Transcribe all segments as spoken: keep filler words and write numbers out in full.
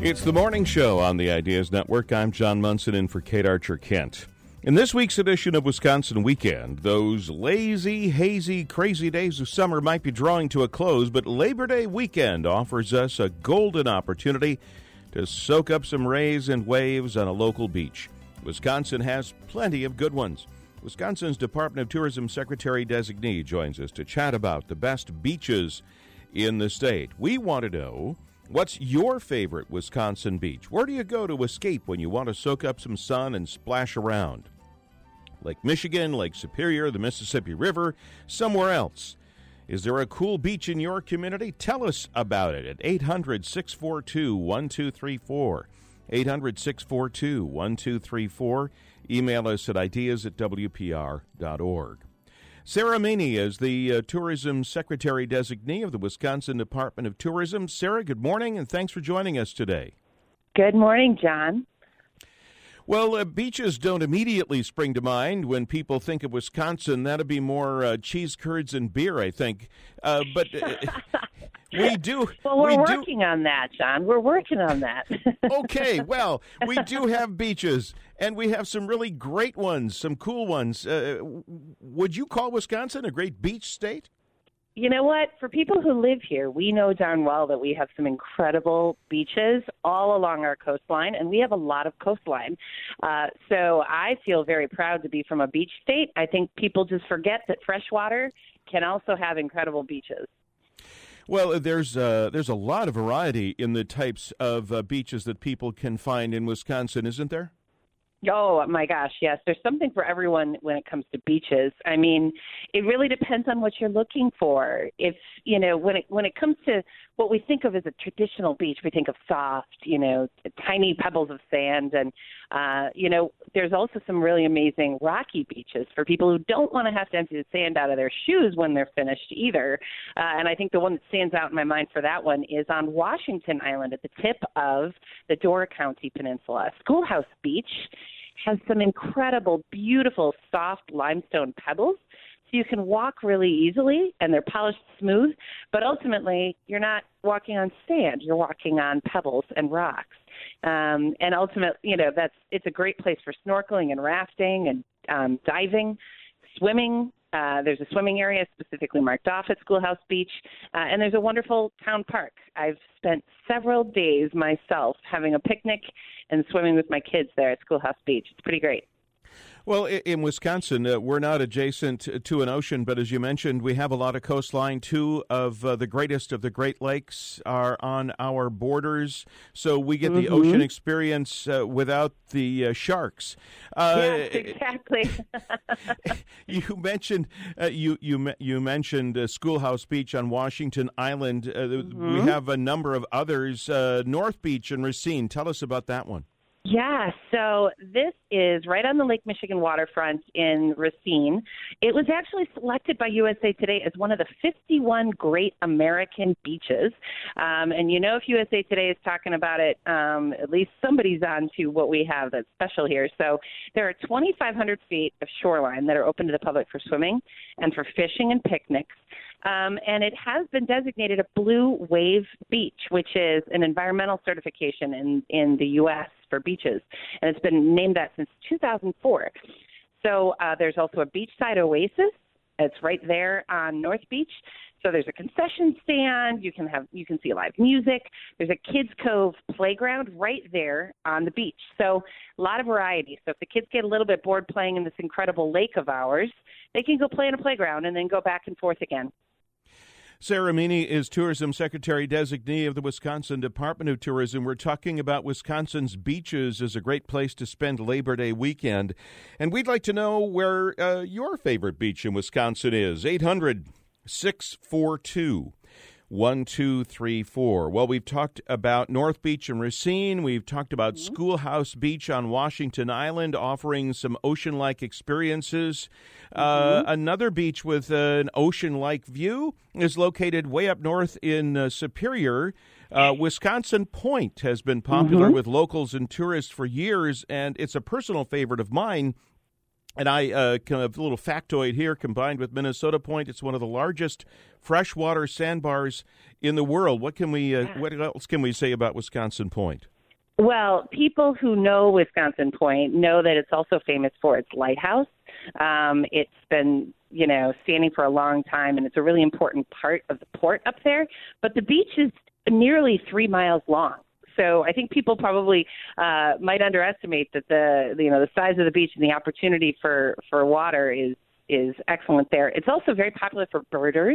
It's the morning show on the Ideas Network. I'm John Munson in for Kate Archer Kent. In this week's edition of Wisconsin Weekend, those lazy, hazy, crazy days of summer might be drawing to a close, but Labor Day weekend offers us a golden opportunity to soak up some rays and waves on a local beach. Wisconsin has plenty of good ones. Wisconsin's Department of Tourism Secretary-designee joins us to chat about the best beaches in the state. We want to know, what's your favorite Wisconsin beach? Where do you go to escape when you want to soak up some sun and splash around? Lake Michigan, Lake Superior, the Mississippi River, somewhere else. Is there a cool beach in your community? Tell us about it at eight hundred, six four two, one two three four. eight hundred, six four two, one two three four. Email us at ideas at w p r dot org. Sarah Meany is the uh, Tourism Secretary-designee of the Wisconsin Department of Tourism. Sarah, good morning, and thanks for joining us today. Good morning, John. Well, uh, beaches don't immediately spring to mind when people think of Wisconsin. That'd be more uh, cheese curds and beer, I think. Uh, but uh, we do. Well, we're we working do, on that, John. We're working on that. Okay, well, we do have beaches, and we have some really great ones, some cool ones. Uh, would you call Wisconsin a great beach state? You know what? For people who live here, we know darn well that we have some incredible beaches all along our coastline, and we have a lot of coastline. Uh, so I feel very proud to be from a beach state. I think people just forget that freshwater can also have incredible beaches. Well, there's uh, there's a lot of variety in the types of uh, beaches that people can find in Wisconsin, isn't there? Oh, my gosh, yes. There's something for everyone when it comes to beaches. I mean, it really depends on what you're looking for. If, you know, when it when it comes to what we think of as a traditional beach, we think of soft, you know, tiny pebbles of sand. And, uh, you know, there's also some really amazing rocky beaches for people who don't want to have to empty the sand out of their shoes when they're finished either. Uh, and I think the one that stands out in my mind for that one is on Washington Island at the tip of the Door County Peninsula. Schoolhouse Beach has some incredible, beautiful, soft limestone pebbles. So you can walk really easily, and they're polished smooth. But ultimately, you're not walking on sand. You're walking on pebbles and rocks. Um, and ultimately, you know, that's it's a great place for snorkeling and rafting and um, diving, swimming. Uh, there's a swimming area specifically marked off at Schoolhouse Beach, uh, and there's a wonderful town park. I've spent several days myself having a picnic and swimming with my kids there at Schoolhouse Beach. It's pretty great. Well, in Wisconsin, uh, we're not adjacent to an ocean, but as you mentioned, we have a lot of coastline. Two of uh, the greatest of the Great Lakes are on our borders, so we get mm-hmm. the ocean experience uh, without the uh, sharks. Uh, yes, exactly. you mentioned uh, you you you mentioned uh, Schoolhouse Beach on Washington Island. Uh, mm-hmm. We have a number of others. Uh, North Beach and Racine. Tell us about that one. Yeah, so this is right on the Lake Michigan waterfront in Racine. It was actually selected by U S A Today as one of the fifty-one great American beaches. Um, and you know, if U S A Today is talking about it, um, at least somebody's on to what we have that's special here. So there are twenty-five hundred feet of shoreline that are open to the public for swimming and for fishing and picnics. Um, and it has been designated a Blue Wave Beach, which is an environmental certification in, in the U S for beaches. And it's been named that since two thousand four. So uh, there's also a beachside oasis. It's right there on North Beach. So there's a concession stand. You can have you can see live music. There's a Kids Cove playground right there on the beach. So a lot of variety. So if the kids get a little bit bored playing in this incredible lake of ours, they can go play in a playground and then go back and forth again. Sarah Meany is Tourism Secretary-designee of the Wisconsin Department of Tourism. We're talking about Wisconsin's beaches as a great place to spend Labor Day weekend. And we'd like to know where uh, your favorite beach in Wisconsin is. eight hundred, six four two, one two three four. Well, we've talked about North Beach and Racine. We've talked about mm-hmm. Schoolhouse Beach on Washington Island, offering some ocean-like experiences. Mm-hmm. Uh, another beach with uh, an ocean-like view is located way up north in uh, Superior. Uh, Wisconsin Point has been popular mm-hmm. with locals and tourists for years, and it's a personal favorite of mine. And I uh, kind of a little factoid here, combined with Minnesota Point, it's one of the largest freshwater sandbars in the world. What can we? Uh, yeah. What else can we say about Wisconsin Point? Well, people who know Wisconsin Point know that it's also famous for its lighthouse. Um, it's been, you know, standing for a long time, and it's a really important part of the port up there. But the beach is nearly three miles long. So I think people probably uh, might underestimate that the, you know, the size of the beach and the opportunity for, for water is, is excellent there. It's also very popular for birders.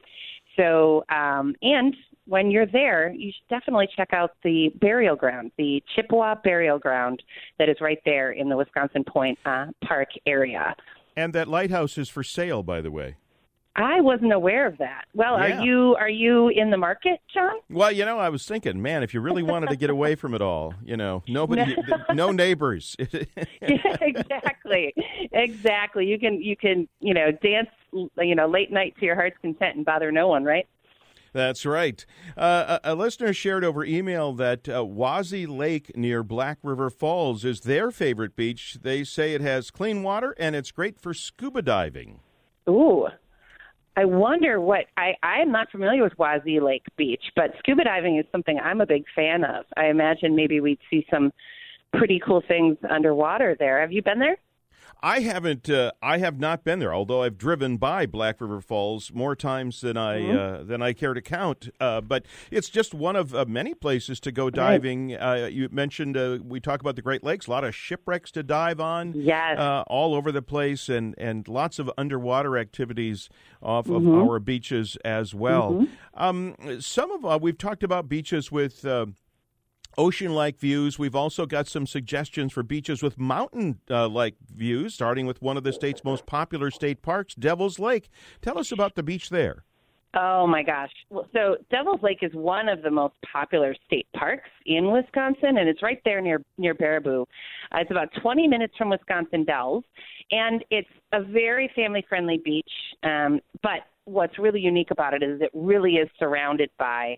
So, um, and when you're there, you should definitely check out the burial ground, the Chippewa Burial Ground that is right there in the Wisconsin Point uh, Park area. And that lighthouse is for sale, by the way. I wasn't aware of that. Well, Yeah. are you are you in the market, John? Well, you know, I was thinking, man, if you really wanted to get away from it all, you know, nobody, no neighbors. Yeah, exactly, exactly. You can you can you know dance you know late night to your heart's content and bother no one, right? That's right. Uh, a, a listener shared over email that uh, Wazee Lake near Black River Falls is their favorite beach. They say it has clean water and it's great for scuba diving. Ooh. I wonder what I, I am not familiar with Wazee Lake Beach, but scuba diving is something I'm a big fan of. I imagine maybe we'd see some pretty cool things underwater there. Have you been there? I haven't. Uh, I have not been there, although I've driven by Black River Falls more times than I mm-hmm. uh, than I care to count. Uh, but it's just one of uh, many places to go diving. Right. Uh, you mentioned uh, we talk about the Great Lakes, a lot of shipwrecks to dive on. Yes, uh, all over the place, and, and lots of underwater activities off mm-hmm. of our beaches as well. Mm-hmm. Um, some of uh, we've talked about beaches with. Uh, Ocean-like views. We've also got some suggestions for beaches with mountain-like views, starting with one of the state's most popular state parks, Devil's Lake. Tell us about the beach there. Oh, my gosh. Well, so Devil's Lake is one of the most popular state parks in Wisconsin, and it's right there near near Baraboo. Uh, it's about twenty minutes from Wisconsin Dells, and it's a very family-friendly beach. Um, but what's really unique about it is it really is surrounded by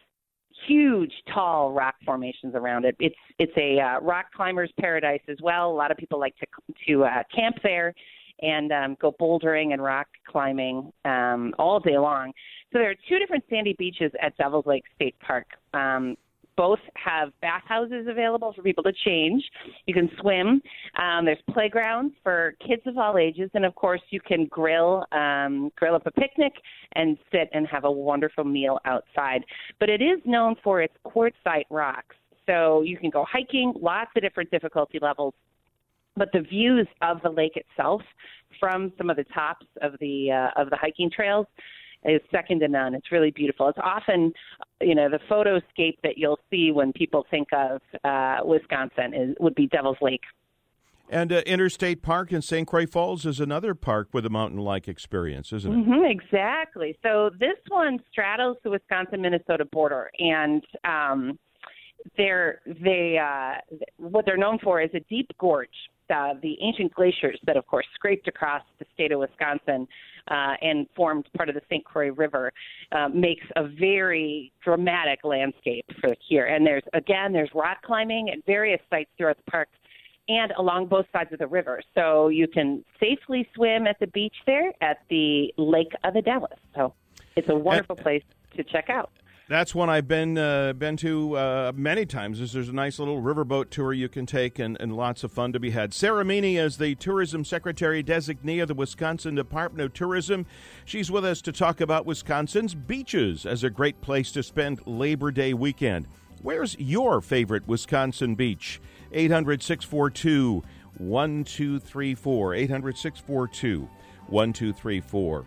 huge, tall rock formations around it. It's it's a uh, rock climber's paradise as well. A lot of people like to to uh, camp there and um, go bouldering and rock climbing um, all day long. So there are two different sandy beaches at Devil's Lake State Park. Um, both have bathhouses available for people to change. You can swim. Um, there's playgrounds for kids of all ages. And, of course, you can grill, um, grill up a picnic and sit and have a wonderful meal outside. But it is known for its quartzite rocks. So you can go hiking, lots of different difficulty levels. But the views of the lake itself from some of the tops of the uh, of the hiking trails is second to none. It's really beautiful. It's often, you know, the photoscape that you'll see when people think of uh, Wisconsin is, would be Devil's Lake. And uh, Interstate Park in Saint Croix Falls is another park with a mountain-like experience, isn't it? Mm-hmm, exactly. So this one straddles the Wisconsin-Minnesota border, and um, they're, they uh, what they're known for is a deep gorge. Uh, the ancient glaciers that, of course, scraped across the state of Wisconsin uh, and formed part of the Saint Croix River uh, makes a very dramatic landscape for here. And there's, again, there's rock climbing at various sites throughout the park and along both sides of the river. So you can safely swim at the beach there at the Lake of the Dalles. So it's a wonderful place to check out. That's one I've been uh, been to uh, many times. There's a nice little riverboat tour you can take and, and lots of fun to be had. Sarah Meany is the Tourism Secretary Designee of the Wisconsin Department of Tourism. She's with us to talk about Wisconsin's beaches as a great place to spend Labor Day weekend. Where's your favorite Wisconsin beach? eight hundred, six four two, one two three four. eight hundred, six four two, one two three four.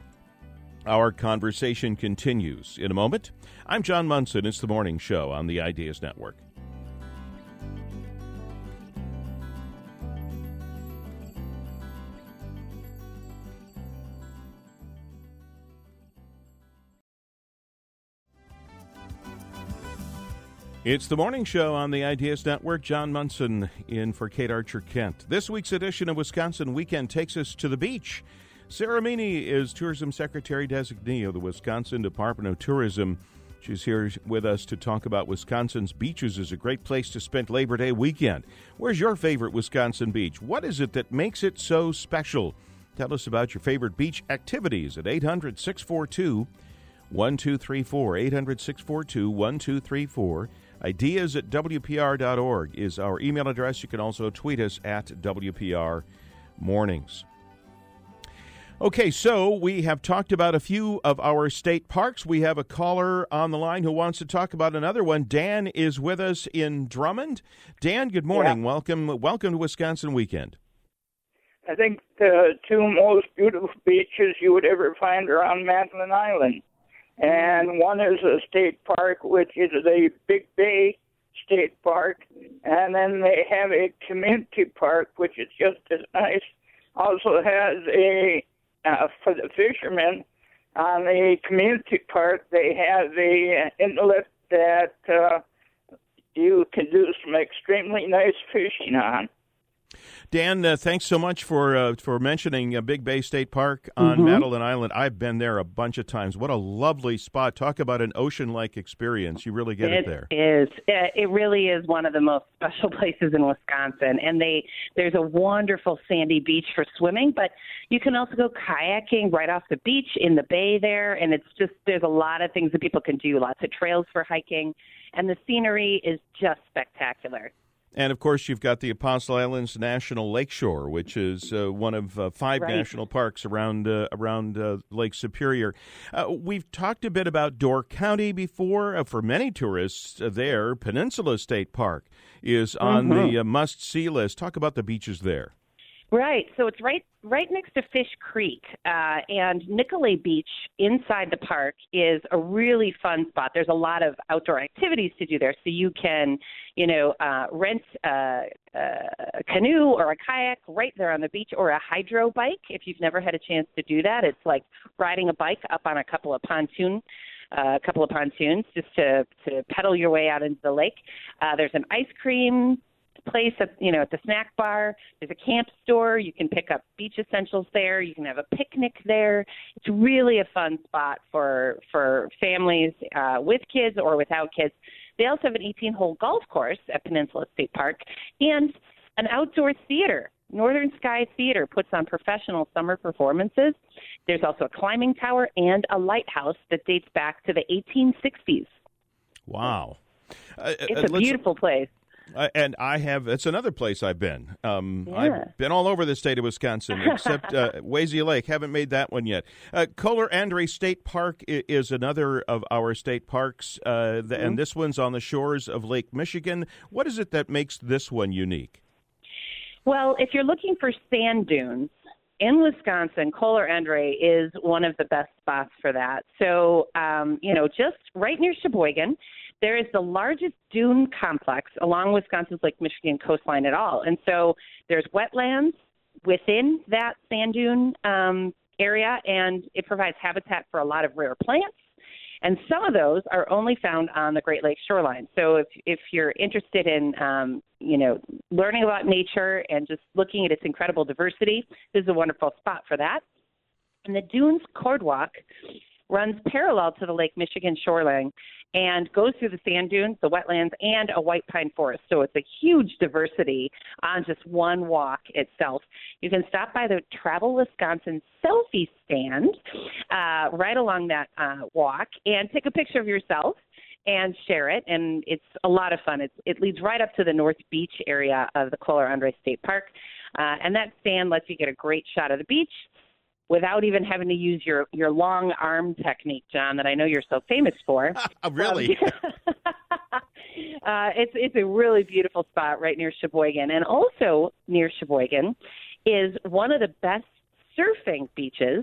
Our conversation continues in a moment. I'm John Munson. It's the Morning Show on the Ideas Network. It's the Morning Show on the Ideas Network. John Munson in for Kate Archer Kent. This week's edition of Wisconsin Weekend takes us to the beach. Sarah Meany is Tourism Secretary Designee of the Wisconsin Department of Tourism. She's here with us to talk about Wisconsin's beaches as a great place to spend Labor Day weekend. Where's your favorite Wisconsin beach? What is it that makes it so special? Tell us about your favorite beach activities at eight hundred, six four two, one two three four. eight hundred, six four two, one two three four. Ideas at W P R dot org is our email address. You can also tweet us at W P R Mornings. Okay, so we have talked about a few of our state parks. We have a caller on the line who wants to talk about another one. Dan is with us in Drummond. Dan, good morning. Yeah. Welcome, welcome to Wisconsin Weekend. I think the two most beautiful beaches you would ever find are on Madeline Island. And one is a state park, which is the Big Bay State Park. And then they have a community park, which is just as nice. Also has a, uh, for the fishermen, on the community park, they have a inlet that uh, you can do some extremely nice fishing on. Dan, uh, thanks so much for uh, for mentioning uh, Big Bay State Park on Mm-hmm. Madeline Island. I've been there a bunch of times. What a lovely spot. Talk about an ocean-like experience. You really get it, there. It is. Uh, It really is one of the most special places in Wisconsin. And they there's a wonderful sandy beach for swimming, but you can also go kayaking right off the beach in the bay there. And it's just, there's a lot of things that people can do, lots of trails for hiking. And the scenery is just spectacular. And, of course, you've got the Apostle Islands National Lakeshore, which is uh, one of uh, five Right. national parks around uh, around uh, Lake Superior. Uh, we've talked a bit about Door County before. Uh, for many tourists uh, there, Peninsula State Park is on Mm-hmm. the uh, must-see list. Talk about the beaches there. Right. So it's right right next to Fish Creek, uh, and Nicolay Beach inside the park is a really fun spot. There's a lot of outdoor activities to do there, so you can, you know, uh, rent a, a canoe or a kayak right there on the beach, or a hydro bike if you've never had a chance to do that. It's like riding a bike up on a couple of pontoon. Uh, a couple of pontoons just to, to pedal your way out into the lake. Uh, there's an ice cream place at, you know, at the snack bar. There's a camp store. You can pick up beach essentials there. You can have a picnic there. It's really a fun spot for for families uh, with kids or without kids. They also have an eighteen-hole golf course at Peninsula State Park and an outdoor theater. Northern Sky Theater puts on professional summer performances. There's also a climbing tower and a lighthouse that dates back to the eighteen sixties. Wow. Uh, It's a beautiful place. Uh, and I have, it's another place I've been. Um, Yeah. I've been all over the state of Wisconsin, except uh, Wayzata Lake. Haven't made that one yet. Uh, Kohler Andre State Park i- is another of our state parks, uh, the, Mm-hmm. and this one's on the shores of Lake Michigan. What is it that makes this one unique? Well, if you're looking for sand dunes in Wisconsin, Kohler Andre is one of the best spots for that. So, um, you know, just right near Sheboygan, there is the largest dune complex along Wisconsin's Lake Michigan coastline at all. And so there's wetlands within that sand dune um, area, and it provides habitat for a lot of rare plants. And some of those are only found on the Great Lakes shoreline. So if if you're interested in, um, you know, learning about nature and just looking at its incredible diversity, this is a wonderful spot for that. And the Dunes Cordwalk runs parallel to the Lake Michigan shoreline and goes through the sand dunes, the wetlands, and a white pine forest. So it's a huge diversity on just one walk itself. You can stop by the Travel Wisconsin selfie stand uh, right along that uh, walk and take a picture of yourself and share it, and it's a lot of fun. It's, it leads right up to the North Beach area of the Kohler Andre State Park, uh, and that stand lets you get a great shot of the beach without even having to use your, your long arm technique, John, that I know you're so famous for. Really? Um, uh, it's it's a really beautiful spot right near Sheboygan. And also near Sheboygan is one of the best surfing beaches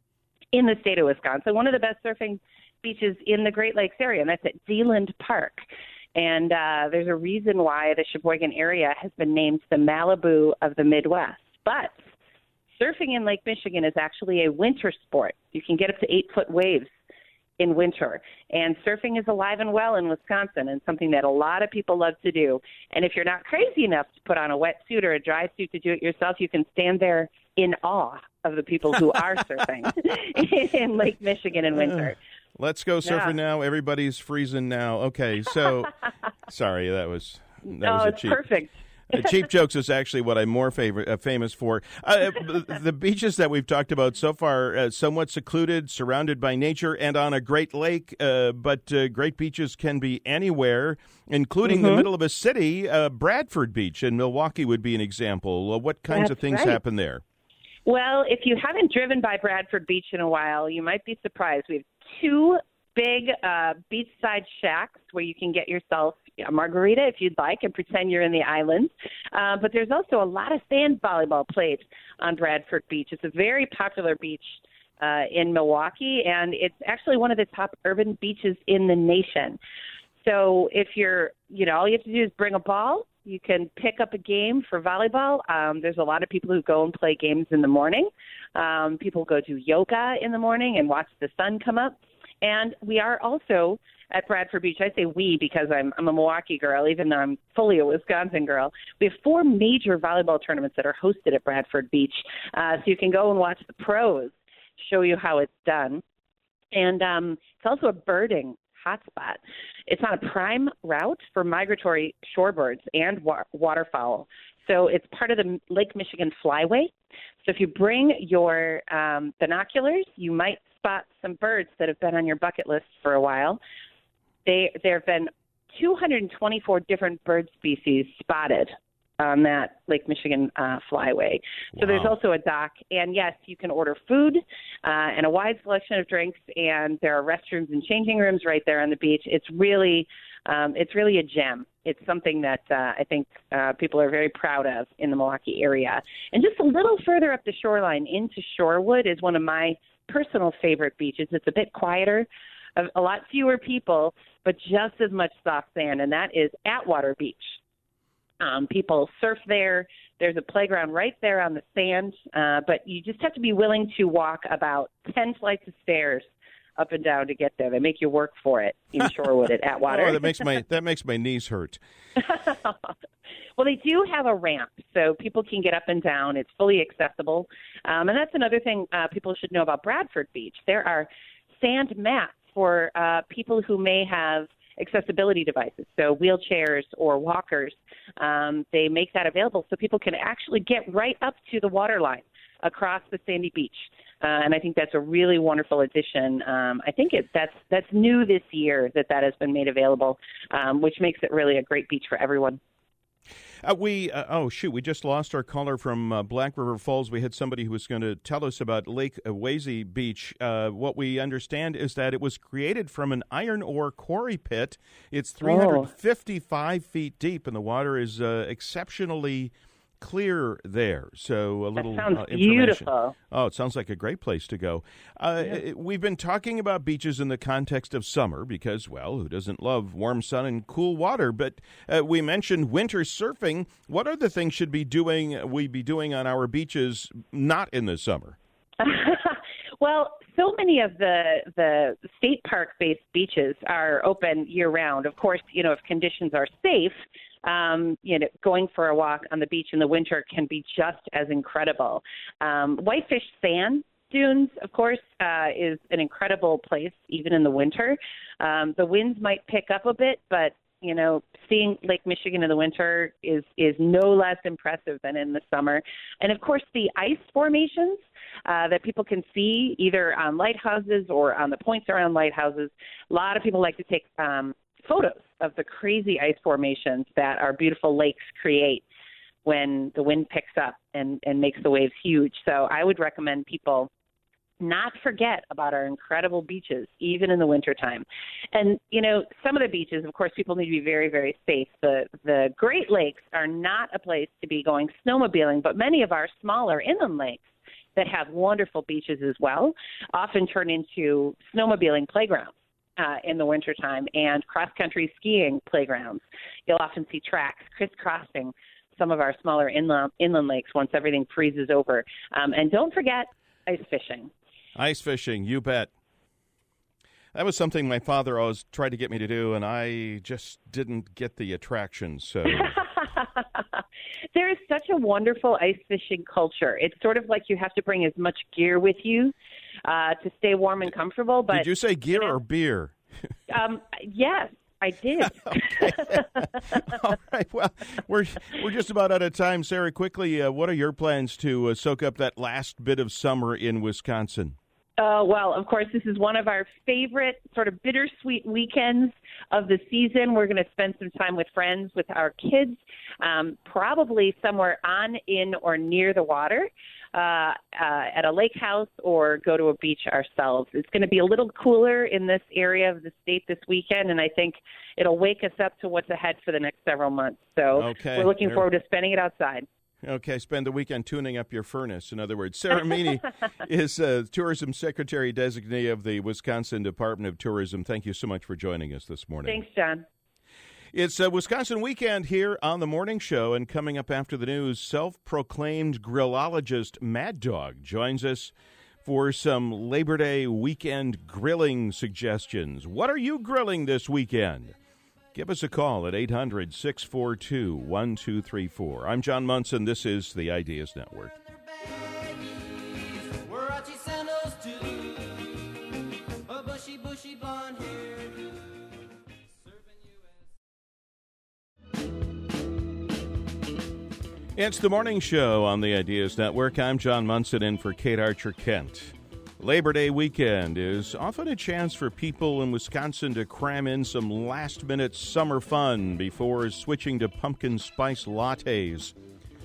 in the state of Wisconsin, one of the best surfing beaches in the Great Lakes area, and that's at Zeeland Park. And uh, there's a reason why the Sheboygan area has been named the Malibu of the Midwest. But surfing in Lake Michigan is actually a winter sport. You can get up to eight-foot waves in winter. And surfing is alive and well in Wisconsin and something that a lot of people love to do. And if you're not crazy enough to put on a wetsuit or a dry suit to do it yourself, you can stand there in awe of the people who are surfing in Lake Michigan in winter. Let's go surfing Yeah. now. Everybody's freezing now. Okay, so sorry, that was that Oh, was a it's cheat. perfect. Uh, cheap jokes is actually what I'm more favor- uh, famous for. Uh, the beaches that we've talked about so far, uh, somewhat secluded, surrounded by nature, and on a great lake. Uh, but uh, great beaches can be anywhere, including mm-hmm. the middle of a city. Uh, Bradford Beach in Milwaukee would be an example. Uh, what kinds That's of things right. happen there? Well, if you haven't driven by Bradford Beach in a while, you might be surprised. We have two big uh, beachside shacks where you can get yourself a margarita if you'd like and pretend you're in the islands. Uh, but there's also a lot of sand volleyball played on Bradford Beach. It's a very popular beach uh, in Milwaukee, and it's actually one of the top urban beaches in the nation. So if you're, you know, all you have to do is bring a ball. You can pick up a game for volleyball. Um, there's a lot of people who go and play games in the morning. Um, people go do yoga in the morning and watch the sun come up. And we are also at Bradford Beach. I say we because I'm, I'm a Milwaukee girl, even though I'm fully a Wisconsin girl. We have four major volleyball tournaments that are hosted at Bradford Beach. Uh, so you can go and watch the pros show you how it's done. And um, it's also a birding hotspot. It's on a prime route for migratory shorebirds and wa- waterfowl. So it's part of the Lake Michigan Flyway. So if you bring your um, binoculars, you might spot some birds that have been on your bucket list for a while. They, there have been two hundred twenty-four different bird species spotted on that Lake Michigan uh, Flyway. So wow. There's also a dock. And, yes, you can order food uh, and a wide selection of drinks, and there are restrooms and changing rooms right there on the beach. It's really um, it's really a gem. It's something that uh, I think uh, people are very proud of in the Milwaukee area. And just a little further up the shoreline into Shorewood is one of my personal favorite beaches. It's a bit quieter, a, a lot fewer people, but just as much soft sand, and that is Atwater Beach. Um, people surf there. There's a playground right there on the sand, uh, but you just have to be willing to walk about ten flights of stairs up and down to get there. They make you work for it in Shorewood at Atwater. Oh, that makes my that makes my knees hurt. Well, they do have a ramp, so people can get up and down. It's fully accessible, um, and that's another thing uh, people should know about Bradford Beach. There are sand mats for uh, people who may have accessibility devices, so wheelchairs or walkers. Um, they make that available so people can actually get right up to the water line across the sandy beach. Uh, and I think that's a really wonderful addition. Um, I think it, that's that's new this year that that has been made available, um, which makes it really a great beach for everyone. Uh, we uh, oh shoot, we just lost our caller from uh, Black River Falls. We had somebody who was going to tell us about Lake Wayzata Beach. Uh, what we understand is that it was created from an iron ore quarry pit. It's three hundred fifty-five oh. feet deep, and the water is uh, exceptionally clear there. So a little that sounds uh, information. Beautiful. Oh, it sounds like a great place to go. Uh, yeah. We've been talking about beaches in the context of summer because, well, who doesn't love warm sun and cool water? But uh, we mentioned winter surfing. What other things should be doing we be doing on our beaches not in the summer? Well, so many of the the state park-based beaches are open year-round. Of course, you know, if conditions are safe, Um, you know, going for a walk on the beach in the winter can be just as incredible. Um, Whitefish Sand Dunes, of course, uh, is an incredible place even in the winter. Um, the winds might pick up a bit, but you know, seeing Lake Michigan in the winter is is no less impressive than in the summer. And of course, the ice formations uh, that people can see either on lighthouses or on the points around lighthouses. A lot of people like to take um, photos of the crazy ice formations that our beautiful lakes create when the wind picks up and, and makes the waves huge. So I would recommend people not forget about our incredible beaches, even in the wintertime. And, you know, some of the beaches, of course, people need to be very, very safe. The, the Great Lakes are not a place to be going snowmobiling, but many of our smaller inland lakes that have wonderful beaches as well often turn into snowmobiling playgrounds. Uh, in the wintertime, and cross-country skiing playgrounds. You'll often see tracks crisscrossing some of our smaller inland, inland lakes once everything freezes over. Um, and don't forget ice fishing. Ice fishing, you bet. That was something my father always tried to get me to do, and I just didn't get the attraction. So there is such a wonderful ice fishing culture. It's sort of like you have to bring as much gear with you uh, to stay warm and comfortable. But did you say gear you know, or beer? um, yes, I did. All right. Well, we're we're just about out of time, Sarah. Quickly, uh, what are your plans to uh, soak up that last bit of summer in Wisconsin? Uh, well, of course, this is one of our favorite sort of bittersweet weekends of the season. We're going to spend some time with friends, with our kids, um, probably somewhere on, in, or near the water, uh, uh, at a lake house, or go to a beach ourselves. It's going to be a little cooler in this area of the state this weekend, and I think it'll wake us up to what's ahead for the next several months. So okay. we're looking There... forward to spending it outside. Okay, spend the weekend tuning up your furnace. In other words, Sarah Meany is uh, Tourism Secretary Designee of the Wisconsin Department of Tourism. Thank you so much for joining us this morning. Thanks, John. It's a Wisconsin Weekend here on the Morning Show, and coming up after the news, self-proclaimed grillologist Mad Dog joins us for some Labor Day weekend grilling suggestions. What are you grilling this weekend? Give us a call at eight hundred, six four two, one two three four. I'm John Munson. This is the Ideas Network. It's the Morning Show on the Ideas Network. I'm John Munson in for Kate Archer-Kent. Labor Day weekend is often a chance for people in Wisconsin to cram in some last-minute summer fun before switching to pumpkin spice lattes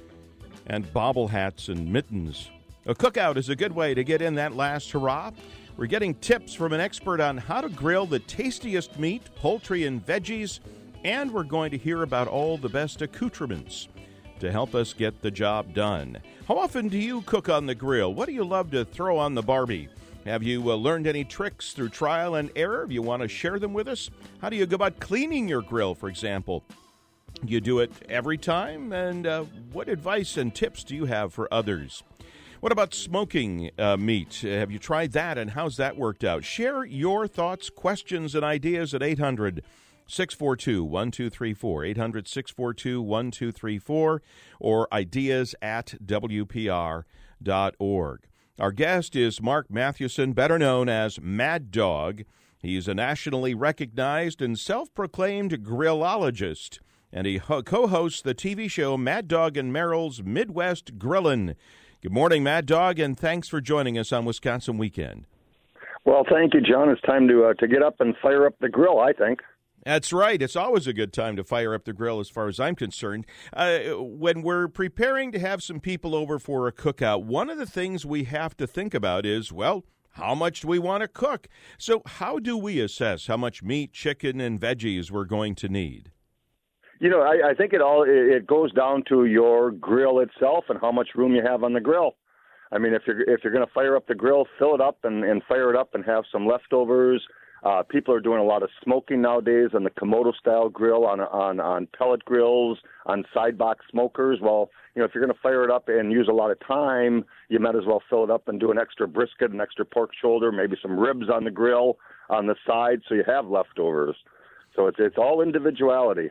and bobble hats and mittens. A cookout is a good way to get in that last hurrah. We're getting tips from an expert on how to grill the tastiest meat, poultry, and veggies, and we're going to hear about all the best accoutrements to help us get the job done. How often do you cook on the grill? What do you love to throw on the Barbie? Have you uh, learned any tricks through trial and error? Do you want to share them with us? How do you go about cleaning your grill, for example? Do you do it every time? And uh, what advice and tips do you have for others? What about smoking uh, meat? Have you tried that, and how's that worked out? Share your thoughts, questions, and ideas at eight hundred, six four two, one two three four, eight hundred, six four two, one two three four, or ideas at w p r dot org. Our guest is Mark Mathewson, better known as Mad Dog. He's a nationally recognized and self-proclaimed grillologist, and he ho- co-hosts the T V show Mad Dog and Merrill's Midwest Grillin'. Good morning, Mad Dog, and thanks for joining us on Wisconsin Weekend. Well, thank you, John. It's time to uh, to get up and fire up the grill, I think. That's right. It's always a good time to fire up the grill as far as I'm concerned. Uh, when we're preparing to have some people over for a cookout, one of the things we have to think about is, well, how much do we want to cook? So how do we assess how much meat, chicken, and veggies we're going to need? You know, I, I think it all it goes down to your grill itself and how much room you have on the grill. I mean, if you're if you're going to fire up the grill, fill it up and, and fire it up and have some leftovers. Uh, people are doing a lot of smoking nowadays on the Komodo-style grill, on on on pellet grills, on side box smokers. Well, you know, if you're going to fire it up and use a lot of time, you might as well fill it up and do an extra brisket, an extra pork shoulder, maybe some ribs on the grill on the side, so you have leftovers. So it's it's all individuality.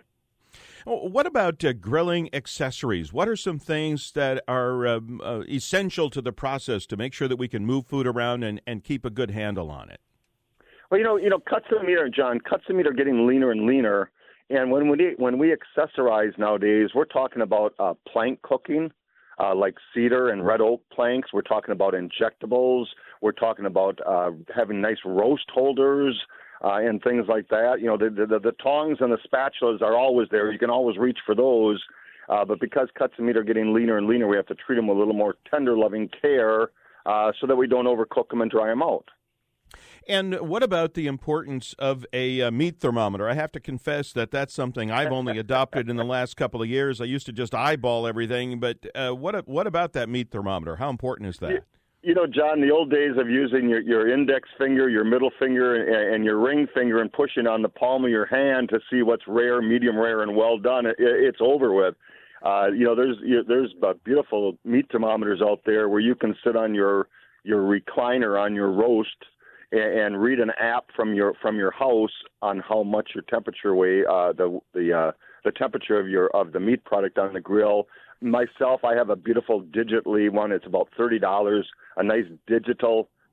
What about uh, grilling accessories? What are some things that are um, uh, essential to the process to make sure that we can move food around and, and keep a good handle on it? Well, you know, you know, cuts of meat, are, John, cuts of meat are getting leaner and leaner. And when we when we accessorize nowadays, we're talking about uh, plank cooking, uh, like cedar and red oak planks. We're talking about injectables. We're talking about uh, having nice roast holders. Uh, and things like that. You know, the, the the tongs and the spatulas are always there. You can always reach for those. Uh, but because cuts of meat are getting leaner and leaner, we have to treat them with a little more tender, loving care uh, so that we don't overcook them and dry them out. And what about the importance of a uh, meat thermometer? I have to confess that that's something I've only adopted in the last couple of years. I used to just eyeball everything. But uh, what what about that meat thermometer? How important is that? Yeah. You know, John, the old days of using your, your index finger, your middle finger, and, and your ring finger and pushing on the palm of your hand to see what's rare, medium rare, and well done, it, it's over with. Uh, you know, there's you, there's uh, beautiful meat thermometers out there where you can sit on your your recliner on your roast and, and read an app from your from your house on how much your temperature weigh uh, the the uh, the temperature of your of the meat product on the grill. Myself, I have a beautiful digitally one. It's about thirty dollars. A nice digital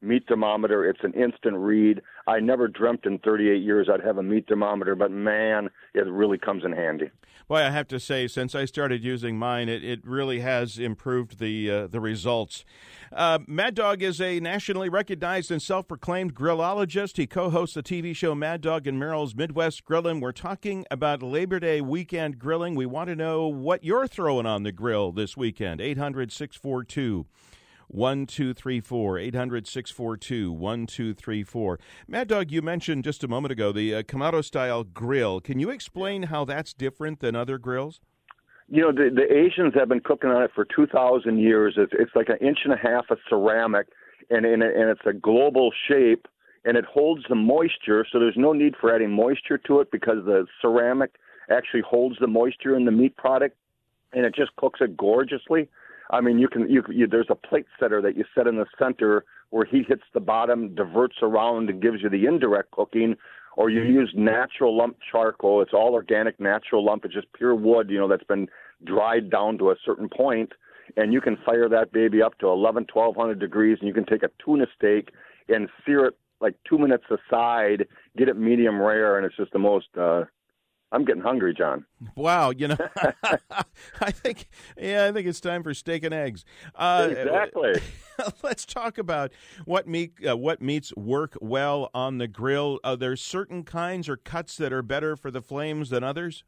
meat thermometer. It's an instant read. I never dreamt in thirty-eight years I'd have a meat thermometer, but man, it really comes in handy. Boy, I have to say, since I started using mine, it, it really has improved the uh, the results. Uh, Mad Dog is a nationally recognized and self-proclaimed grillologist. He co-hosts the T V show Mad Dog and Merrill's Midwest Grillin'. We're talking about Labor Day weekend grilling. We want to know what you're throwing on the grill this weekend. eight hundred, six four two, one two three four, eight hundred, six four two, one two three four. Mad Dog, you mentioned just a moment ago the uh, Kamado-style grill. Can you explain how that's different than other grills? You know, the, the Asians have been cooking on it for two thousand years. It's, it's like an inch and a half of ceramic, and, and, and it's a global shape, and it holds the moisture, so there's no need for adding moisture to it because the ceramic actually holds the moisture in the meat product, and it just cooks it gorgeously. I mean, you can. You, you, there's a plate setter that you set in the center where heat hits the bottom, diverts around, and gives you the indirect cooking. Or you use natural lump charcoal. It's all organic, natural lump. It's just pure wood, you know, that's been dried down to a certain point, and you can fire that baby up to eleven, twelve hundred degrees, and you can take a tuna steak and sear it like two minutes aside, get it medium rare, and it's just the most. Uh, I'm getting hungry, John. Wow, you know, I think, yeah, I think it's time for steak and eggs. Uh, exactly. Let's talk about what meat, uh, what meats work well on the grill. Are there certain kinds or cuts that are better for the flames than others?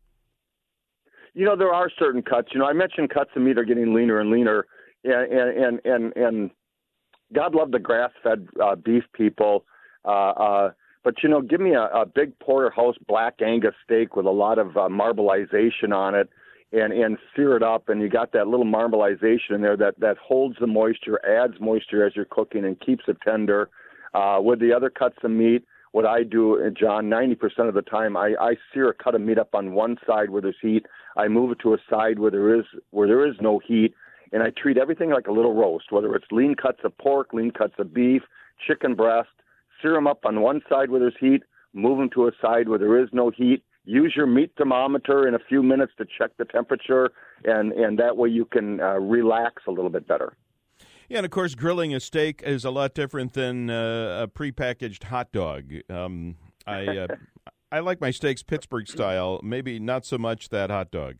You know, there are certain cuts. You know, I mentioned cuts of meat are getting leaner and leaner, and and and and God love the grass-fed uh, beef people. Uh, uh, But, you know, give me a, a big porterhouse black Angus steak with a lot of uh, marbleization on it and, and sear it up, and you got that little marbleization in there that, that holds the moisture, adds moisture as you're cooking, and keeps it tender. Uh, with the other cuts of meat, what I do, John, ninety percent of the time, I, I sear a cut of meat up on one side where there's heat. I move it to a side where there is where there is no heat, and I treat everything like a little roast, whether it's lean cuts of pork, lean cuts of beef, chicken breast. Sear them up on one side where there's heat, move them to a side where there is no heat. Use your meat thermometer in a few minutes to check the temperature, and, and that way you can uh, relax a little bit better. Yeah, and of course, grilling a steak is a lot different than uh, a prepackaged hot dog. Um, I uh, I like my steaks Pittsburgh style, maybe not so much that hot dog.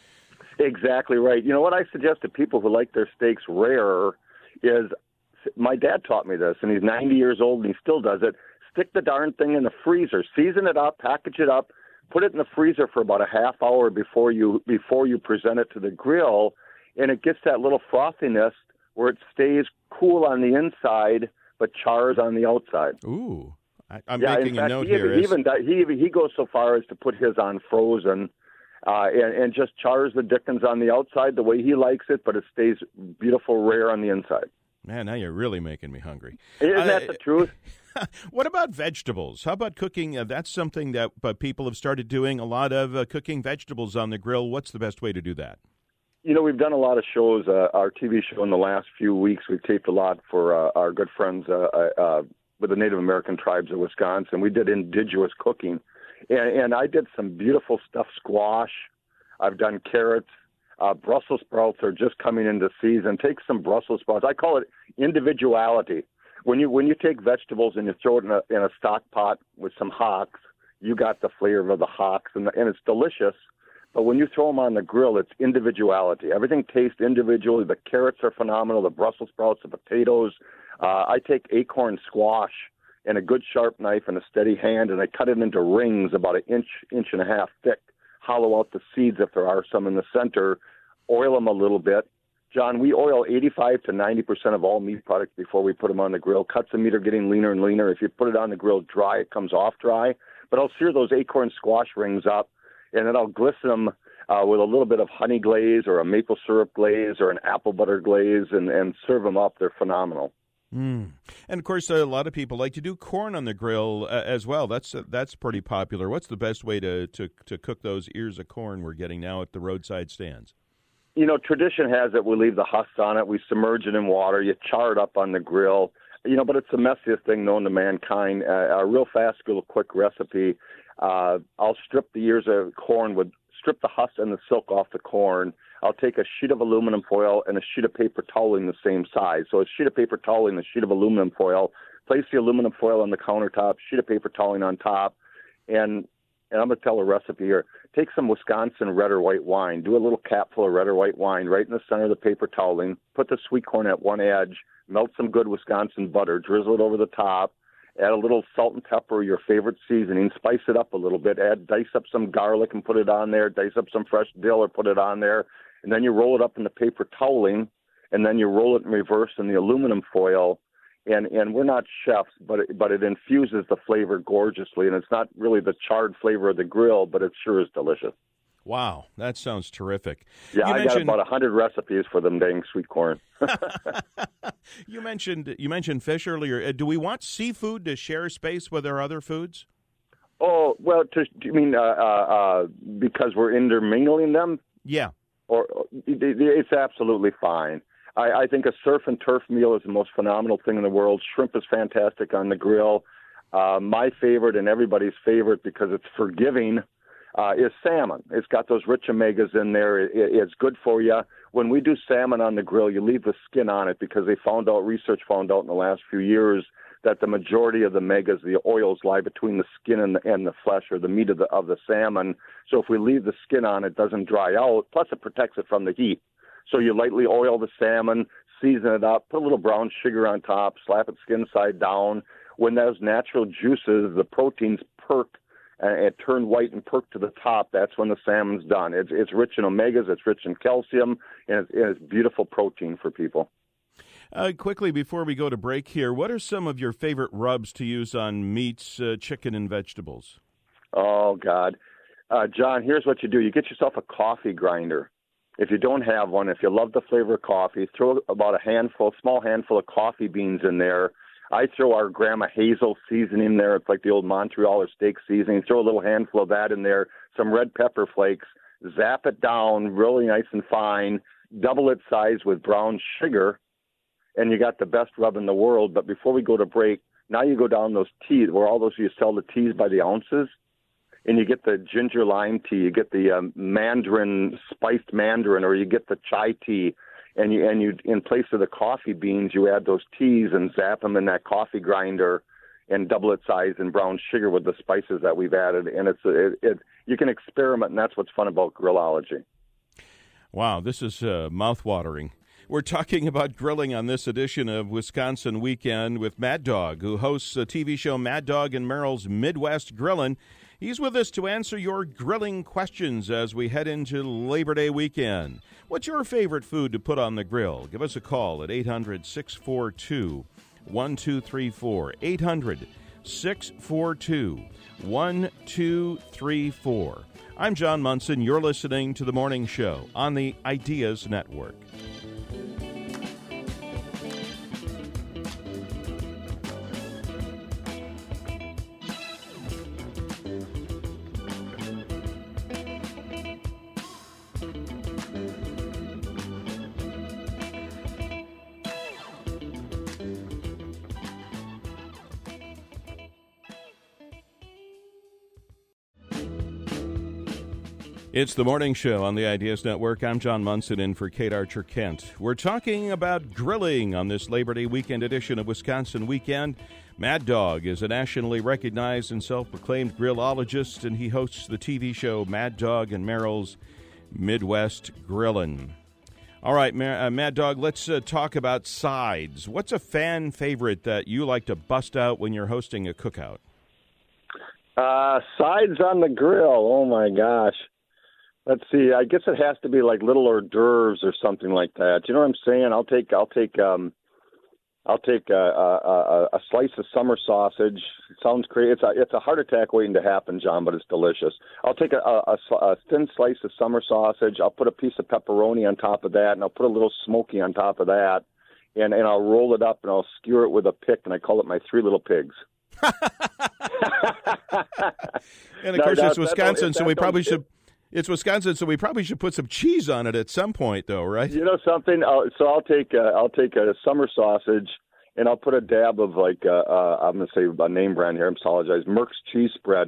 Exactly right. You know what I suggest to people who like their steaks rarer is, my dad taught me this, and he's ninety years old, and he still does it. Stick the darn thing in the freezer. Season it up, package it up, put it in the freezer for about a half hour before you before you present it to the grill, and it gets that little frothiness where it stays cool on the inside but chars on the outside. Ooh, I, I'm yeah, making in fact, a note he here. Even, even he even he goes so far as to put his on frozen. Uh, and, and just chars the dickens on the outside the way he likes it, but it stays beautiful rare on the inside. Man, now you're really making me hungry. Isn't uh, that the truth? What about vegetables? How about cooking? Uh, that's something that uh, people have started doing, a lot of uh, cooking vegetables on the grill. What's the best way to do that? You know, we've done a lot of shows. Uh, our T V show in the last few weeks, we've taped a lot for uh, our good friends uh, uh, with the Native American tribes of Wisconsin. We did indigenous cooking. And, and I did some beautiful stuffed squash. I've done carrots. Uh, Brussels sprouts are just coming into season. Take some Brussels sprouts. I call it individuality. When you when you take vegetables and you throw it in a in a stock pot with some hocks, you got the flavor of the hocks, and, the, and it's delicious. But when you throw them on the grill, it's individuality. Everything tastes individually. The carrots are phenomenal. The Brussels sprouts, the potatoes. Uh, I take acorn squash and a good sharp knife and a steady hand, and I cut it into rings about an inch, inch and a half thick. Hollow out the seeds if there are some in the center, oil them a little bit. John, we oil eighty-five to ninety percent of all meat products before we put them on the grill. Cuts of meat are getting leaner and leaner. If you put it on the grill dry, it comes off dry. But I'll sear those acorn squash rings up, and then I'll glisten them uh, with a little bit of honey glaze or a maple syrup glaze or an apple butter glaze, and, and serve them up. They're phenomenal. Mm. And, of course, a lot of people like to do corn on the grill uh, as well. That's uh, that's pretty popular. What's the best way to, to, to cook those ears of corn we're getting now at the roadside stands? You know, tradition has it we leave the husks on it. We submerge it in water. You char it up on the grill. You know, but it's the messiest thing known to mankind. Uh, a real fast, little quick recipe. Uh, I'll strip the ears of corn with strip the husk and the silk off the corn. I'll take a sheet of aluminum foil and a sheet of paper toweling the same size. So a sheet of paper toweling, a sheet of aluminum foil. Place the aluminum foil on the countertop, sheet of paper toweling on top, and and I'm going to tell a recipe here. Take some Wisconsin red or white wine. Do a little capful of red or white wine right in the center of the paper toweling. Put the sweet corn at one edge. Melt some good Wisconsin butter. Drizzle it over the top. Add a little salt and pepper, your favorite seasoning. Spice it up a little bit. Add, dice up some garlic and put it on there. Dice up some fresh dill or put it on there. And then you roll it up in the paper toweling, and then you roll it in reverse in the aluminum foil. And and we're not chefs, but it, but it infuses the flavor gorgeously. And it's not really the charred flavor of the grill, but it sure is delicious. Wow, that sounds terrific. Yeah, you I mentioned... got about a hundred recipes for them dang sweet corn. you mentioned you mentioned fish earlier. Uh, do we want seafood to share space with our other foods? Oh well, to, you mean uh, uh, uh, because we're intermingling them? Yeah. Or it's absolutely fine. I, I think a surf and turf meal is the most phenomenal thing in the world. Shrimp is fantastic on the grill. Uh, my favorite and everybody's favorite, because it's forgiving, uh, is salmon. It's got those rich omegas in there. It, it's good for you. When we do salmon on the grill, you leave the skin on it, because they found out, research found out in the last few years, that the majority of the omegas, the oils, lie between the skin and the, and the flesh, or the meat of the, of the salmon. So if we leave the skin on, it doesn't dry out. Plus, it protects it from the heat. So you lightly oil the salmon, season it up, put a little brown sugar on top, slap it skin side down. When those natural juices, the proteins perk and, and turn white and perk to the top, that's when the salmon's done. It's, it's rich in omegas, it's rich in calcium, and it's, and it's beautiful protein for people. Uh, quickly, before we go to break here, what are some of your favorite rubs to use on meats, uh, chicken, and vegetables? Oh, God. Uh, John, here's what you do. You get yourself a coffee grinder. If you don't have one, if you love the flavor of coffee, throw about a handful, a small handful of coffee beans in there. I throw our Grandma Hazel seasoning in there. It's like the old Montreal or steak seasoning. Throw a little handful of that in there, some red pepper flakes, zap it down really nice and fine, double its size with brown sugar, and you got the best rub in the world. But before we go to break, now you go down those teas, where all those, you sell the teas by the ounces, and you get the ginger lime tea, you get the um, mandarin, spiced mandarin, or you get the chai tea, and you and you in place of the coffee beans, you add those teas and zap them in that coffee grinder, and double its size in brown sugar with the spices that we've added. And it's it, it you can experiment, and that's what's fun about Grillology. Wow, this is uh, mouth-watering. We're talking about grilling on this edition of Wisconsin Weekend with Mad Dog, who hosts a T V show Mad Dog and Merrill's Midwest Grillin'. He's with us to answer your grilling questions as we head into Labor Day weekend. What's your favorite food to put on the grill? Give us a call at eight hundred, six four two, one two three four. eight hundred, six four two, one two three four. I'm John Munson. You're listening to The Morning Show on the Ideas Network. It's The Morning Show on the Ideas Network. I'm John Munson in for Kate Archer-Kent. We're talking about grilling on this Labor Day weekend edition of Wisconsin Weekend. Mad Dog is a nationally recognized and self-proclaimed grillologist, and he hosts the T V show Mad Dog and Merrill's Midwest Grillin'. All right, uh, Mad Dog, let's uh, talk about sides. What's a fan favorite that you like to bust out when you're hosting a cookout? Uh, sides on the grill. Oh, my gosh. Let's see. I guess it has to be like little hors d'oeuvres or something like that. You know what I'm saying? I'll take I'll take um, I'll take a, a, a, a slice of summer sausage. It sounds crazy. It's a it's a heart attack waiting to happen, John, but it's delicious. I'll take a, a, a thin slice of summer sausage. I'll put a piece of pepperoni on top of that, and I'll put a little smoky on top of that, and and I'll roll it up and I'll skewer it with a pick, and I call it my three little pigs. And of course, no, it's Wisconsin, so we probably should. It's Wisconsin, so we probably should put some cheese on it at some point, though, right? You know something? I'll, so I'll take a, I'll take a summer sausage, and I'll put a dab of like uh, uh, I'm going to say a name brand here. I apologize. Merck's cheese spread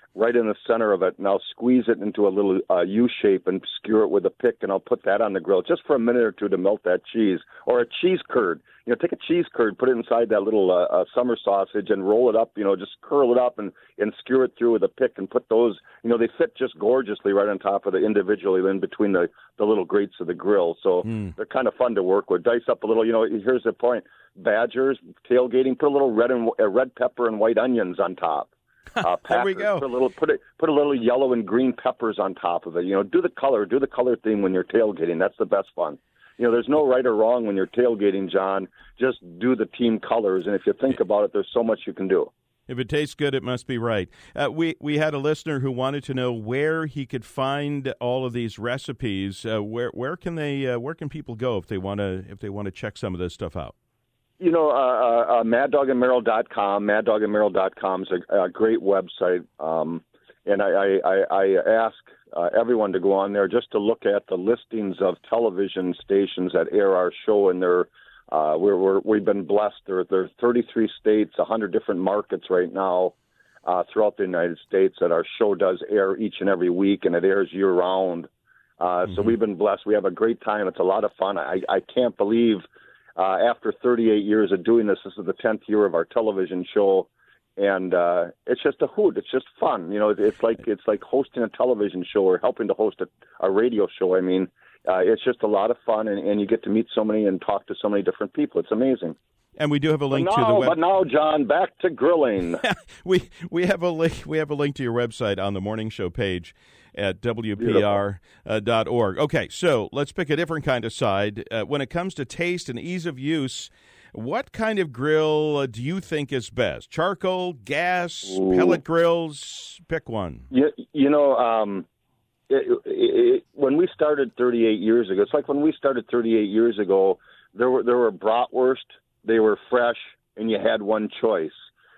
right in the center of it, and I'll squeeze it into a little uh, U shape and skewer it with a pick, and I'll put that on the grill just for a minute or two to melt that cheese. Or a cheese curd. You know, take a cheese curd, put it inside that little uh, uh, summer sausage, and roll it up. You know, just curl it up and, and skewer it through with a pick, and put those. You know, they fit just gorgeously right on top of the individually in between the, the little grates of the grill. So mm. they're kind of fun to work with. Dice up a little. You know, here's the point: badgers tailgating. Put a little red and uh, red pepper and white onions on top. Uh, there we go. Put a little, put it, put a little yellow and green peppers on top of it. You know, do the color, do the color theme when you're tailgating. That's the best fun. You know, there's no right or wrong when you're tailgating, John. Just do the team colors, and if you think about it, there's so much you can do. If it tastes good, it must be right. Uh, we we had a listener who wanted to know where he could find all of these recipes. Uh, where where can they uh, where can people go if they want to if they want to check some of this stuff out? You know, uh, uh, mad dog and merrill dot com, mad dog and merrill dot com is a, a great website. Um, and I, I, I ask uh, everyone to go on there just to look at the listings of television stations that air our show. And they're, uh, we're, we're, we've been blessed. There, there are thirty-three states, one hundred different markets right now uh, throughout the United States that our show does air each and every week, and it airs year-round. Uh, mm-hmm. So we've been blessed. We have a great time. It's a lot of fun. I, I can't believe... Uh, after thirty-eight years of doing this, this is the tenth year of our television show, and uh, it's just a hoot. It's just fun, you know. It's like it's like hosting a television show or helping to host a, a radio show. I mean, uh, it's just a lot of fun, and, and you get to meet so many and talk to so many different people. It's amazing. And we do have a link now, to the web. But now, John, back to grilling. we we have a link. We have a link to your website on the morning show page at W P R dot org. Okay, so let's pick a different kind of side. Uh, when it comes to taste and ease of use, what kind of grill uh, do you think is best? Charcoal, gas, Ooh. pellet grills? Pick one. You, you know, um, it, it, it, when we started thirty-eight years ago, it's like when we started thirty-eight years ago, there were there were bratwurst, they were fresh, and you had one choice.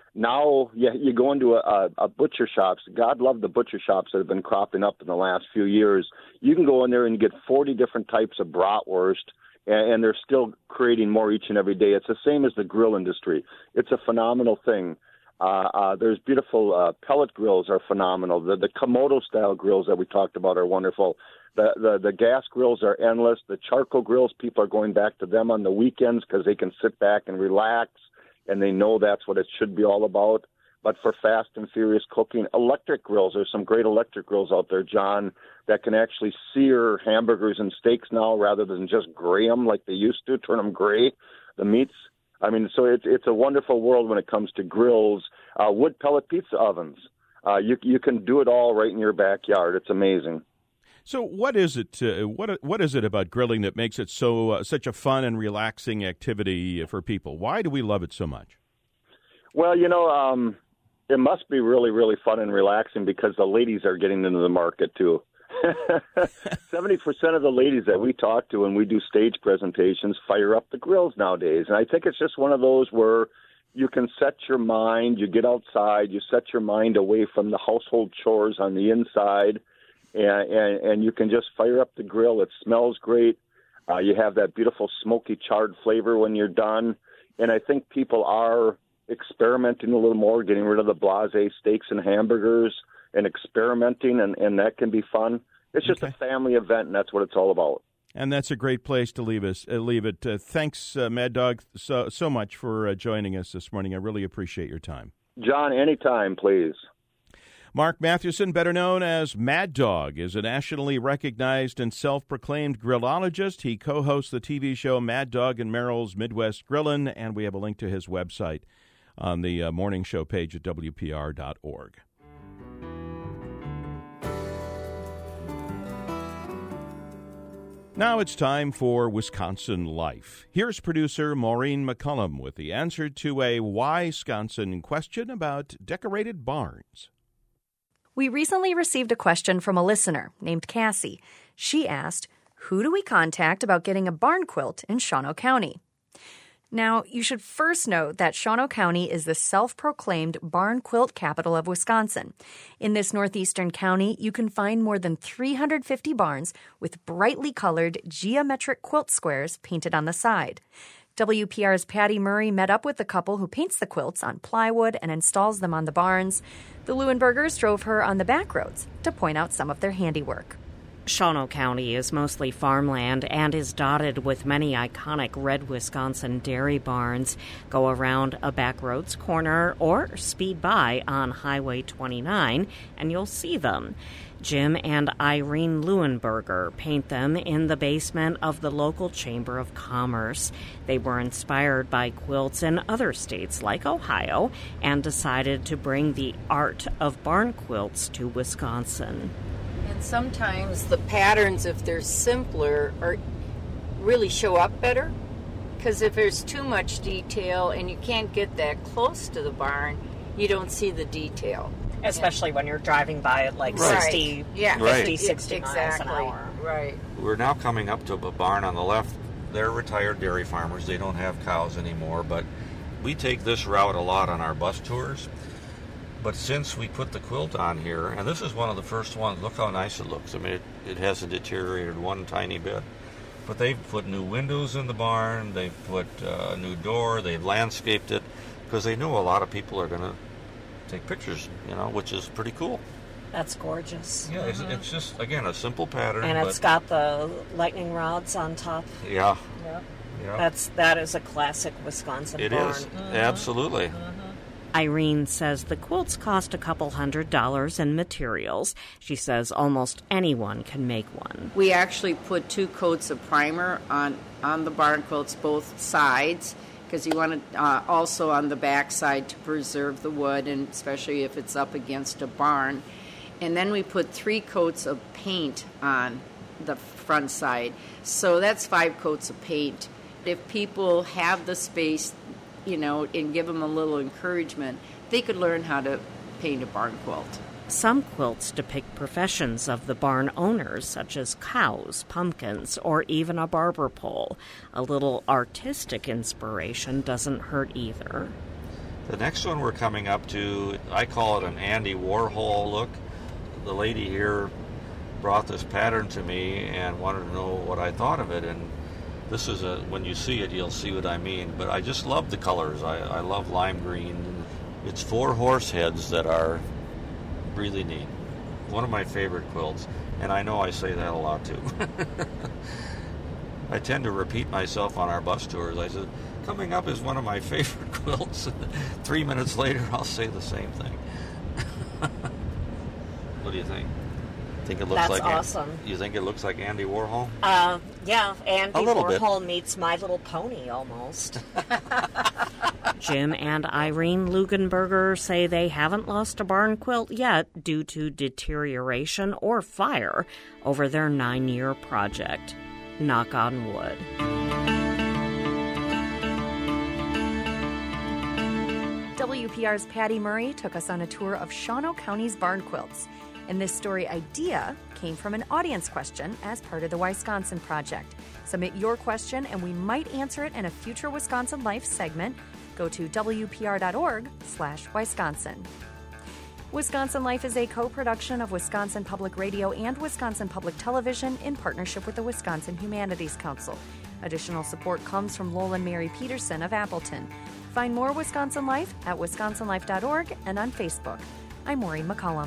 Now you, you go into a, a butcher shops. God love the butcher shops that have been cropping up in the last few years. You can go in there and get forty different types of bratwurst, and, and they're still creating more each and every day. It's the same as the grill industry. It's a phenomenal thing. Uh, uh, there's beautiful uh, pellet grills are phenomenal. The, the Komodo-style grills that we talked about are wonderful. The, the the gas grills are endless. The charcoal grills, people are going back to them on the weekends because they can sit back and relax, and they know that's what it should be all about. But for fast and furious cooking, electric grills, there's some great electric grills out there, John, that can actually sear hamburgers and steaks now rather than just gray them like they used to, turn them gray, the meats. I mean, so it's it's a wonderful world when it comes to grills. Uh, wood pellet pizza ovens, uh, you you can do it all right in your backyard. It's amazing. So what is it? Uh, what what is it about grilling that makes it so uh, such a fun and relaxing activity for people? Why do we love it so much? Well, you know, um, it must be really, really fun and relaxing because the ladies are getting into the market too. seventy percent of the ladies that we talk to when we do stage presentations fire up the grills nowadays, and I think it's just one of those where you can set your mind. You get outside, you set your mind away from the household chores on the inside. And, and, and you can just fire up the grill. It smells great. Uh, you have that beautiful smoky charred flavor when you're done. And I think people are experimenting a little more, getting rid of the blasé steaks and hamburgers and experimenting, and, and that can be fun. It's just okay. a family event, and that's what it's all about. And that's a great place to leave us. Uh, leave it. Uh, thanks, uh, Mad Dog, so, so much for uh, joining us this morning. I really appreciate your time. John, anytime, please. Mark Mathewson, better known as Mad Dog, is a nationally recognized and self-proclaimed grillologist. He co-hosts the T V show Mad Dog and Merrill's Midwest Grillin', and we have a link to his website on the uh, morning show page at W P R dot org. Now it's time for Wisconsin Life. Here's producer Maureen McCullum with the answer to a Wisconsin question about decorated barns. We recently received a question from a listener named Cassie. She asked, who do we contact about getting a barn quilt in Shawano County? Now, you should first note that Shawano County is the self-proclaimed barn quilt capital of Wisconsin. In this northeastern county, you can find more than three hundred fifty barns with brightly colored geometric quilt squares painted on the side. W P R's Patty Murray met up with the couple who paints the quilts on plywood and installs them on the barns. The Leuenbergers drove her on the back roads to point out some of their handiwork. Shawano County is mostly farmland and is dotted with many iconic red Wisconsin dairy barns. Go around a backroads corner or speed by on Highway twenty-nine and you'll see them. Jim and Irene Leuenberger paint them in the basement of the local Chamber of Commerce. They were inspired by quilts in other states like Ohio and decided to bring the art of barn quilts to Wisconsin. And sometimes the patterns, if they're simpler, are really show up better. Because if there's too much detail and you can't get that close to the barn, you don't see the detail. Especially yeah. when you're driving by at like right. sixty, yeah. fifty, right. sixty exactly. miles an hour. Right. We're now coming up to a barn on the left. They're retired dairy farmers. They don't have cows anymore, but we take this route a lot on our bus tours. But since we put the quilt on here, and this is one of the first ones, look how nice it looks. I mean, it, it hasn't deteriorated one tiny bit. But they've put new windows in the barn, they've put uh, a new door, they've landscaped it, because they know a lot of people are going to take pictures, you know, which is pretty cool. That's gorgeous. Yeah, it's, it's just, again, a simple pattern. And it's got the lightning rods on top. Yeah. Yeah. yeah. That's, that is a classic Wisconsin it barn. It is, mm-hmm. absolutely. Mm-hmm. Irene says the quilts cost a couple hundred dollars in materials. She says almost anyone can make one. We actually put two coats of primer on, on the barn quilts, both sides, because you want to uh, also on the back side to preserve the wood, and especially if it's up against a barn. And then we put three coats of paint on the front side. So that's five coats of paint. If people have the space, you know, and give them a little encouragement, they could learn how to paint a barn quilt. Some quilts depict professions of the barn owners, such as cows, pumpkins, or even a barber pole. A little artistic inspiration doesn't hurt either. The next one we're coming up to, I call it an Andy Warhol look. The lady here brought this pattern to me and wanted to know what I thought of it, and this is a, when you see it, you'll see what I mean. But I just love the colors. I, I love lime green. It's four horse heads that are really neat. One of my favorite quilts, and I know I say that a lot too. I tend to repeat myself on our bus tours. I said, coming up is one of my favorite quilts. Three minutes later, I'll say the same thing. What do you think? Think it looks That's like awesome. An, you think it looks like Andy Warhol? Uh, yeah, Andy Warhol bit. meets My Little Pony almost. Jim and Irene Leuenberger say they haven't lost a barn quilt yet due to deterioration or fire over their nine-year project. Knock on wood. W P R's Patty Murray took us on a tour of Shawano County's barn quilts. And this story idea came from an audience question as part of the Wisconsin Project. Submit your question and we might answer it in a future Wisconsin Life segment. Go to W P R dot org slash Wisconsin. Wisconsin Life is a co-production of Wisconsin Public Radio and Wisconsin Public Television in partnership with the Wisconsin Humanities Council. Additional support comes from Lowell and Mary Peterson of Appleton. Find more Wisconsin Life at wisconsin life dot org and on Facebook. I'm Maureen McCullum.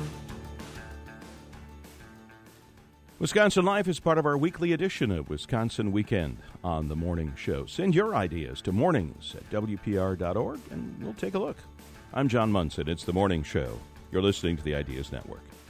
Wisconsin Life is part of our weekly edition of Wisconsin Weekend on the Morning Show. Send your ideas to mornings at W P R dot org and we'll take a look. I'm John Munson. It's the Morning Show. You're listening to the Ideas Network.